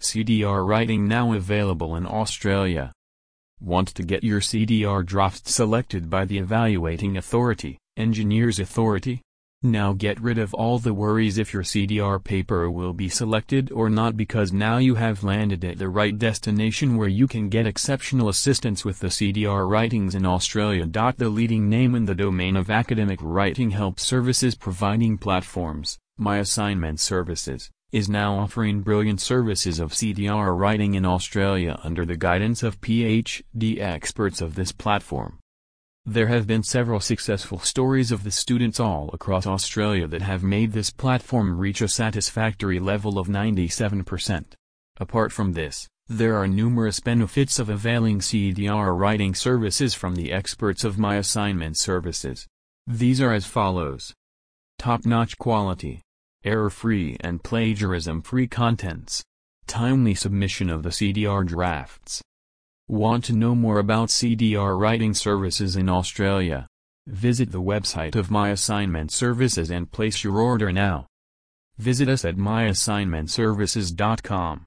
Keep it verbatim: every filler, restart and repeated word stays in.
C D R writing now available in Australia. Want to get your C D R draft selected by the evaluating authority, Engineers Authority? Now get rid of all the worries if your C D R paper will be selected or not, because now you have landed at the right destination where you can get exceptional assistance with the C D R writings in Australia. The leading name in the domain of academic writing help services providing platforms, My Assignment Services, is now offering brilliant services of C D R writing in Australia under the guidance of PhD experts of this platform. There have been several successful stories of the students all across Australia that have made this platform reach a satisfactory level of ninety-seven percent. Apart from this, there are numerous benefits of availing C D R writing services from the experts of My Assignment Services. These are as follows. Top-notch quality, error-free and plagiarism-free contents, timely submission of the C D R drafts. Want to know more about C D R writing services in Australia? Visit the website of My Assignment Services and place your order now. Visit us at my assignment services dot com.